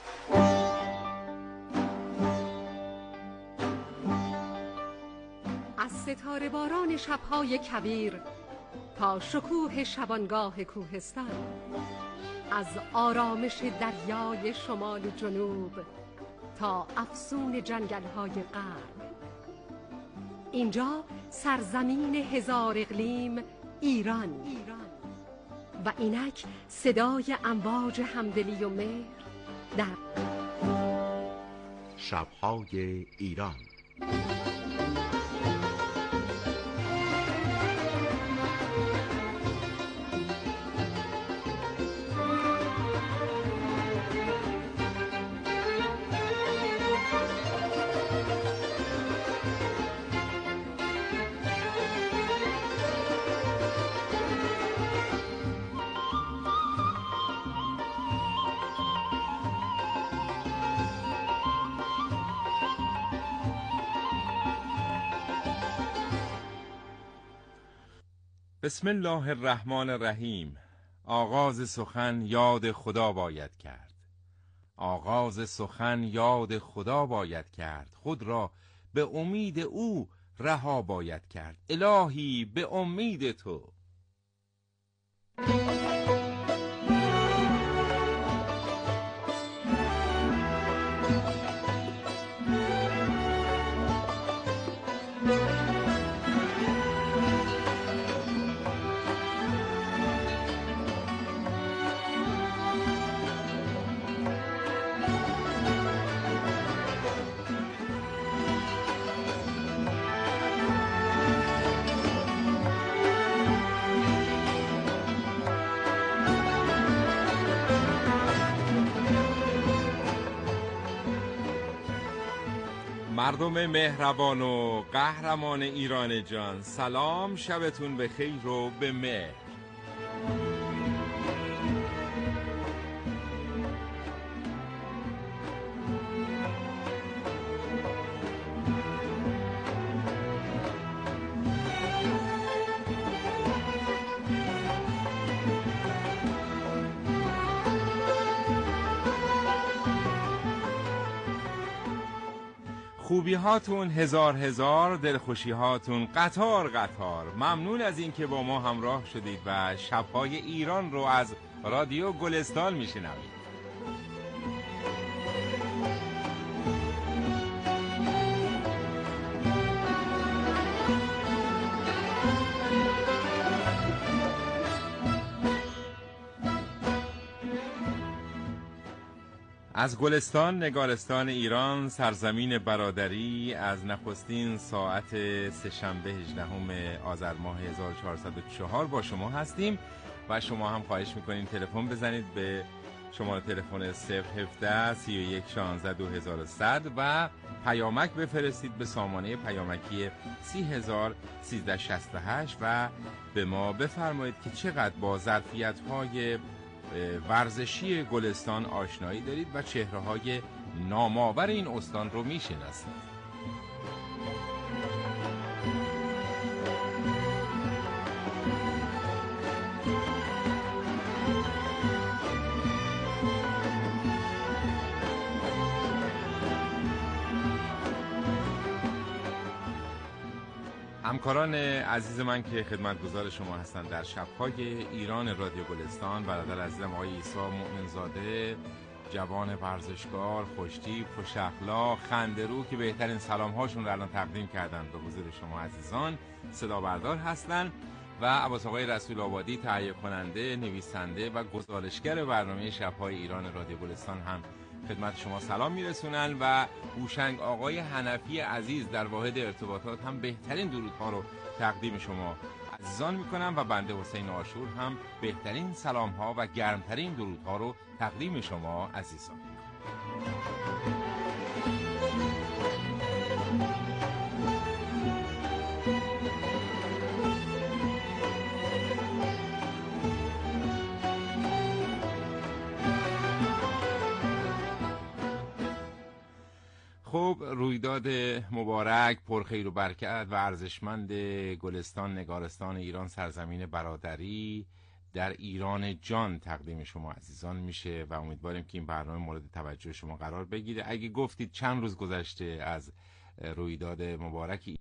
از ستاره باران شبهای کویر تا شکوه شبانگاه کوهستان، از آرامش دریای شمال و جنوب تا افسون جنگل‌های غرب، اینجا سرزمین هزار اقلیم ایران و اینک صدای امواج همدلی و مهر در شب‌های ایران. بسم الله الرحمن الرحیم. آغاز سخن یاد خدا باید کرد، آغاز سخن یاد خدا باید کرد، خود را به امید او رها باید کرد، الهی به امید تو. مردم مهربان و قهرمان ایران جان، سلام، شبتون بخیر و به مهر. خوبی هاتون هزار هزار، دلخوشی هاتون قطار قطار. ممنون از این که با ما همراه شدید و شب‌های ایران رو از رادیو گلستان میشنوید. از گلستان نگارستان ایران، سرزمین برادری، از نخستین ساعت سه‌شنبه هجدهم آذر ماه هزار و چهارصد و چهار با شما هستیم و شما هم خواهش میکنین تلفن بزنید به شماره تلفن صفر هفده سی و یک شانزده دو هزار و صد و پیامک بفرستید به سامانه پیامکی سی هزار سیزده شصت و هشت و به ما بفرمایید که چقدر با ظرفیت‌های ورزشی گلستان آشنایی دارید و چهره‌های نامآور این استان رو میشناسید. همکاران عزیز من که خدمتگزار شما هستند در شب‌های ایران رادیو گلستان، برادر عزیزم آقای عیسی مؤمنزاده، جوان ورزشکار، خوشتیپ، خوش اخلاق، خنده‌رو که بهترین سلام‌هاشون رو الان تقدیم کردن به حضور شما عزیزان، صدا بردار هستند و عباس آقای رسول آبادی تهیه کننده، نویسنده و گزارشگر برنامه شب‌های ایران رادیو گلستان هم خدمت شما سلام میرسونن و هوشنگ آقای حنفی عزیز در واحد ارتباطات هم بهترین درودها رو تقدیم شما عزیزان میکنم و بنده حسین آشور هم بهترین سلام‌ها و گرمترین درودها رو تقدیم شما عزیزان. خب، رویداد مبارک، پرخیر و برکت و ارزشمند گلستان نگارستان ایران، سرزمین برادری در ایران جان تقدیم شما عزیزان میشه و امیدواریم که این برنامه مورد توجه شما قرار بگیره. اگه گفتید چند روز گذشته از رویداد مبارک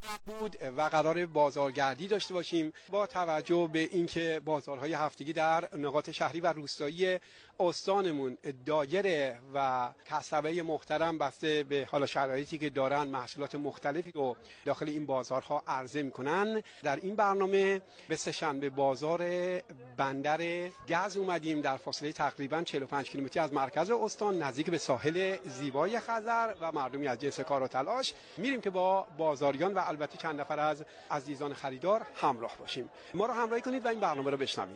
بود و قرار بازارگردی داشته باشیم با توجه به اینکه بازارهای هفتگی در نقاط شهری و روستایی استانمون دایره و کسبه محترم بسته به حالا شرایطی که دارن محصولات مختلفی رو داخل این بازارها عرضه میکنن. در این برنامه به سه‌شنبه بازار بندر گز اومدیم در فاصله تقریبا چهل و پنج کیلومتری از مرکز استان نزدیک به ساحل زیبای خزر و مردمی از جنس کار و تلاش. میریم که با بازاریان و البته چند نفر از عزیزان خریدار همراه باشیم. ما رو همراهی کنید و این برنامه رو بشنوید.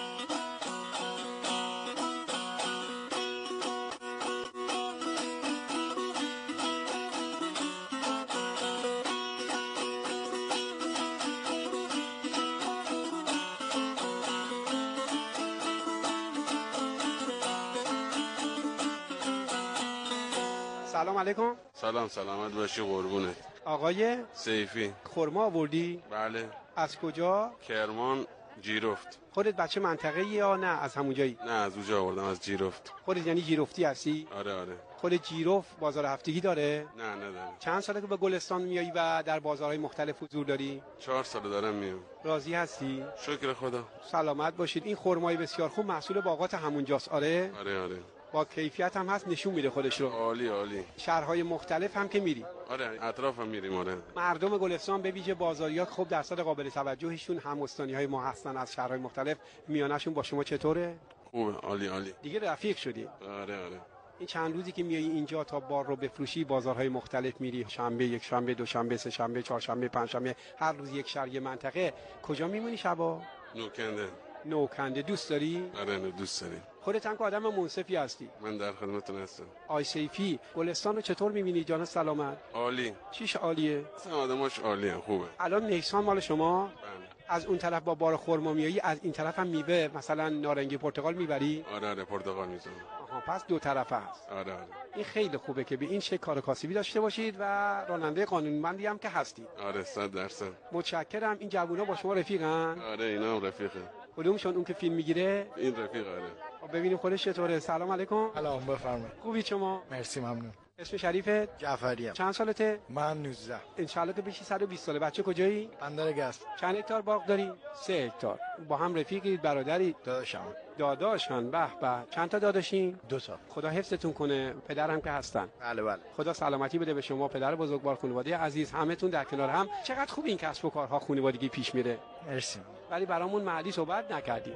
سلام علیکم. سلام سلامت باشی قربونت. آقای سیفی. خرما آوردی؟ بله. از کجا؟ کرمان جیرفت. خودت بچه منطقه یا نه از همون جایی؟ نه از اونجا آوردم، از جیرفت. خودت یعنی جیرفتی هستی؟ آره آره. خودت جیرفت بازار هفتگی داره؟ نه نداره. چند ساله که به گلستان میایی و در بازارهای مختلف حضور داری؟ چهار ساله دارم میام. راضی هستی؟ شکر خدا. سلامت باشید. این خرمای بسیار خوب محصول باغات همونجاست. آره؟ آره آره. با کیفیت هم هست، نشون میده خودش رو. عالی عالی. شهرهای مختلف هم که میری؟ آره اطراف هم میریم. آره. مردم گلستان به ویژه بازاریات خب درصد قابل توجهشون هم استانی‌های ما هستن از شهرهای مختلف. میانشون با شما چطوره؟ خوبه عالی عالی. دیگه رفیق شدی؟ آره آره. این چند روزی که میای اینجا تا بار رو بفروشی بازارهای مختلف میری، شنبه، یک شنبه، دو شنبه، سه شنبه، چهار شنبه، پنج شنبه، هر روز یک شهر یه منطقه. کجا میمونی شبا؟ نوکنده. نوکنده. دوست داری؟ آره دوست داریم. خودت هم که آدم منصفی هستی. من در خدمتتون هستم. آی سیفی، گلستان رو چطور می‌بینی جان سلامت؟ عالی. چیش عالیه؟ اصلا آدماش عالیه، خوبه. الان نیسان مال شما؟ بله. از اون طرف با بار خرما میایی، از این طرف هم میوه مثلا نارنگی پرتقال میبری؟ آره آره پرتقال میذارم. آها پس دو طرفه هست. آره آره. این خیلی خوبه که به این شکل کار کاسبی داشته باشید و راننده قانونمندی هم که هستی. آره صد درصد. متشکرم. این جوونا با شما رفیقن؟ آره اینا هم رفیقه. کدومشون؟ اون که فیلم میگیره؟ این رفیق. آره. ببینیم خودش چطوره. سلام علیکم. سلام بفرمایید. خوبی شما؟ مرسی ممنون. اسم شریفت؟ جعفریم. چند سالته؟ من نوزده. انشالله که بشی صد و بیست ساله. بچه کجایی؟ بندر گز. چند هکتار باغ داری؟ سه هکتار. با هم رفیقید، برادری؟ داداشم. داداشان. به به. چند تا داداشین؟ دو تا. خدا حفظتون کنه. پدرم که هستن. بله بله. خدا سلامتی بده به شما، پدر بزرگوار، خانواده عزیز، همتون در کنار هم. چقدر خوب این کسب و کارها خانوادگی پیش میره. مرسی. ولی برامون محلی صحبت نکردیم.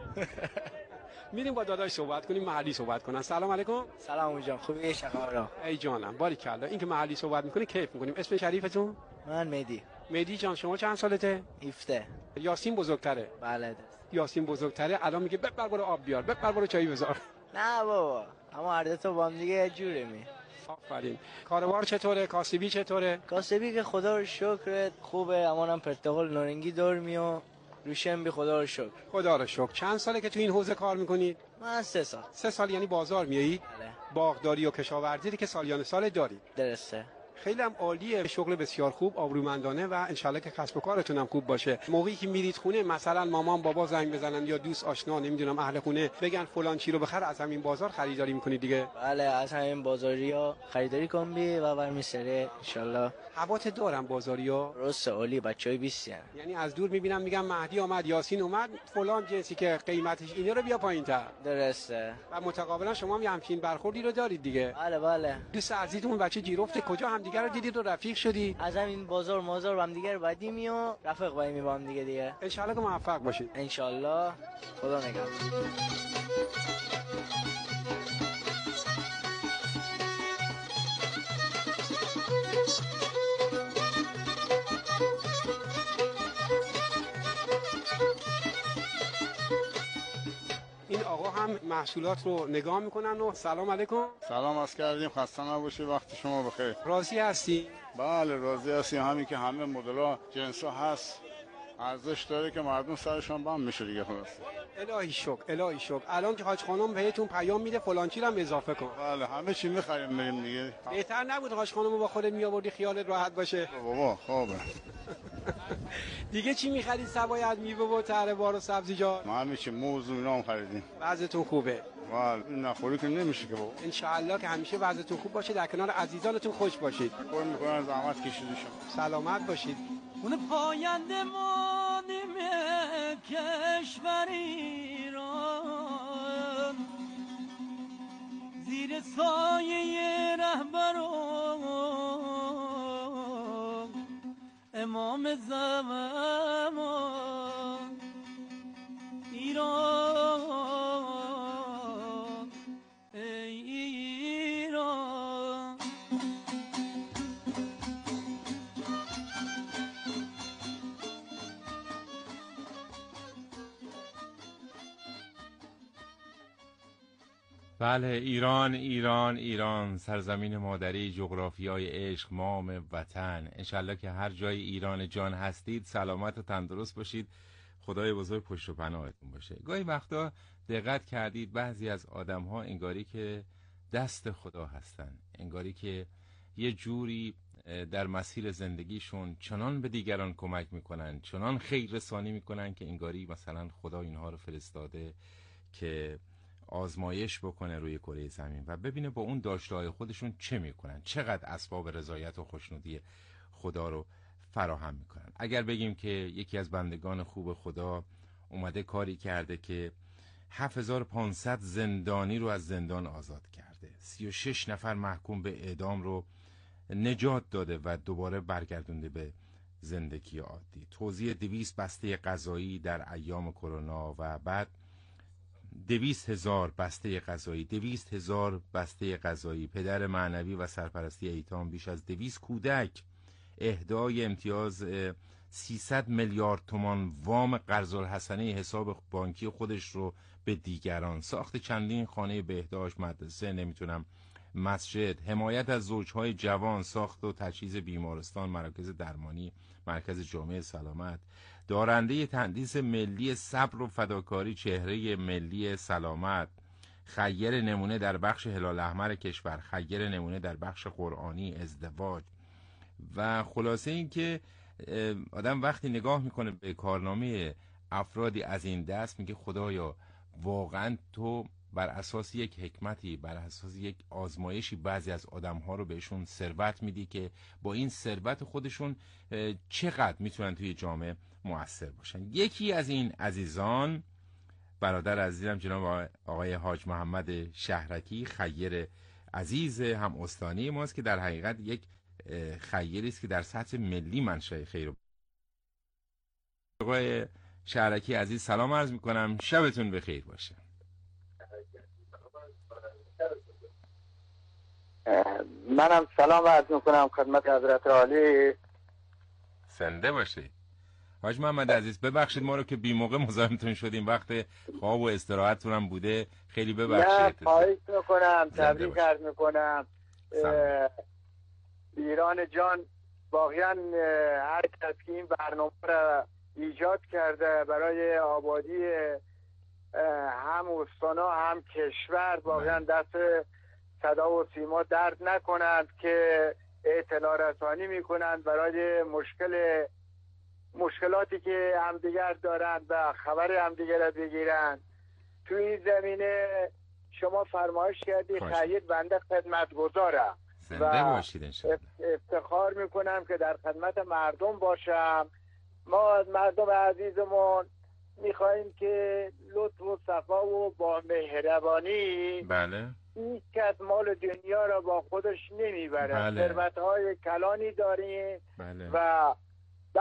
میریم با داداش صحبت کنیم، محلی صحبت کنن. سلام علیکم. سلام جان، خوبی شکارا؟ ای جانم، باریکلا. این که محلی صحبت میکنه کیف میکنیم. اسم شریفتون؟ من مهدی. مهدی جان، شما چند سالته؟ هفده. یاسین بزرگتره؟ بله. یاسین بزرگتره. الان میگه ببر برو آب بیار، ببر برو چای بذار. نه بابا، اما هر دو تا با هم دیگه یه جوره می. آفرین. کاروبار چطوره؟ کاسبی چطوره؟ کاسبی که خدا رو شکر خوبه. امانم پرتقال نارنگی دور میو روشن بی خدا رو شکر. خدا رو شکر. چند ساله که تو این حوزه کار میکنید؟ من سه سال. سه سال یعنی بازار میایید؟ بله. باغداری و کشاورزی که سالیان سال دارید. درسته. خیلی هم عالیه، شغل بسیار خوب، آبرومندانه و انشالله که کسب و کارتون هم خوب باشه. موقعی که میرید خونه مثلا مامان بابا زنگ بزنن یا دوست آشنا نمیدونم اهل خونه بگن فلان چی رو بخر، از همین بازار خریداری میکنید دیگه؟ بله از همین بازاریا خریداری کنم بی و برمیسره انشالله. حوات دارم بازاریا؟ درسته عالی، بچهای بیست یعنی. یعنی از دور میبینم میگم مهدی اومد، یاسین اومد، فلان جنسی که قیمتش اینه رو بیا پایین‌تر. درسته. و متقابلا شما هم همچین برخوردی رو دارید دیگه؟ بله بله. دوست عزیزتون بچه جیرفت کجا هم دیگه رو دیدید و رفیق شدی؟ از همین بازار مازار با هم دیگه بعدیم و رفیق باییم با هم دیگه دیگه. ان شاء الله که موفق باشید. ان شاء الله. خدا نگهدار. این آقا هم محصولات رو نگاه میکنن و سلام علیکم. سلام عرض کردیم، خسته نباشی، وقت شما بخیر. راضی هستی؟ بله راضی هستیم. همین که همه مدل‌ها جنس‌ها هست ارزش داره که مردم سرشون بم میشه دیگه. خلاص الهی شکر الهی شکر. الان که حاج خانم بهتون پیام میده فلان چی رو هم اضافه کن. بله همه چی می‌خریم میگیم دیگه. بهتر نبود حاج خانم با خودت میآوردی خیالت راحت باشه؟ بابا خوبه. دیگه چی می‌خرید سوای از میوه و تره بار و سبزیجات؟ ما همه چی موز و اینا هم خریدیم. وضعتون خوبه؟ بله نخوری که نمیشه که بابا. ان شاء الله که همیشه وضعتون خوب باشه، در کنار عزیزانتون خوش باشید. کار می‌کنن زحمت کشیدید شما. سلامت باشید. اون پاینده مانیم کشور ایران زیر سایه رهبران امام زمان ایران ای ایران. بله، ایران ایران ایران، سرزمین مادری، جغرافیای عشق، مام وطن. انشالله که هر جای ایران جان هستید سلامت و تندرست باشید، خدای بزرگ پشت و پناهتون باشه. گاهی وقتا دقت کردید بعضی از آدم ها انگاری که دست خدا هستن، انگاری که یه جوری در مسیر زندگیشون چنان به دیگران کمک میکنن، چنان خیر رسانی میکنن که انگاری مثلا خدا اینها رو فرستاده که آزمایش بکنه روی کره زمین و ببینه با اون داشته‌های خودشون چه میکنن، چقدر اسباب رضایت و خوشنودی خدا رو فراهم میکنن. اگر بگیم که یکی از بندگان خوب خدا اومده کاری کرده که هفت هزار و پانصد زندانی رو از زندان آزاد کرده، سی و شش نفر محکوم به اعدام رو نجات داده و دوباره برگردونده به زندگی عادی، توزیع دویست بسته غذایی در ایام کرونا و بعد دویست هزار بسته غذایی، دویست هزار بسته غذایی، پدر معنوی و سرپرستی ایتام، بیش از دویست کودک، اهدای امتیاز سیصد میلیارد تومان وام قرض‌الحسنه حساب بانکی خودش رو به دیگران، ساخت چندین خانه بهداشت، مدرسه، نمیتونم مسجد، حمایت از زوجهای جوان، ساخت و تجهیز بیمارستان، مراکز درمانی، مرکز جامعه سلامت، دارنده تندیس ملی صبر و فداکاری، چهره ملی سلامت، خیر نمونه در بخش هلال احمر کشور، خیر نمونه در بخش قرآنی، ازدواج. و خلاصه این که آدم وقتی نگاه میکنه به کارنامه افرادی از این دست میگه خدایا واقعا تو بر اساس یک حکمتی، بر اساس یک آزمایشی بعضی از آدم‌ها رو بهشون ثروت میدی که با این ثروت خودشون چقدر میتونن توی جامعه مؤثر باشن. یکی از این عزیزان، برادر عزیزم جناب آقای حاج محمد شهرکی، خیر عزیز هم استانی ماست که در حقیقت یک خیری است که در سطح ملی منشأ خیر. آقای شهرکی عزیز سلام عرض میکنم، شبتون بخیر باشه. منم سلام عرض میکنم خدمت حضرت عالی. زنده باشید حاج محمد عزیز. ببخشید ما رو که بی موقع مزاحمتون شدیم، وقت خواب و استراحتتون هم بوده، خیلی ببخشید. نه خواهش میکنم، تبریک عرض میکنم. ایران جان واقعا هر کس که این برنامه را ایجاد کرده برای آبادی هم استانا هم کشور، واقعا دست صدا و سیما درد نکنند که اطلاع رسانی میکنند برای مشکل مشکلاتی که همدیگر دارند و خبر همدیگر را بگیرند. توی این زمینه شما فرمایش کردی خیر بنده خدمت گذارم و افتخار میکنم که در خدمت مردم باشم. ما از مردم عزیزمون میخواییم که لطف و صفا و با مهربانی، بله، هیچ کس مال دنیا را با خودش نمیبره. بله. ثروت‌های کلانی داریم، بله. و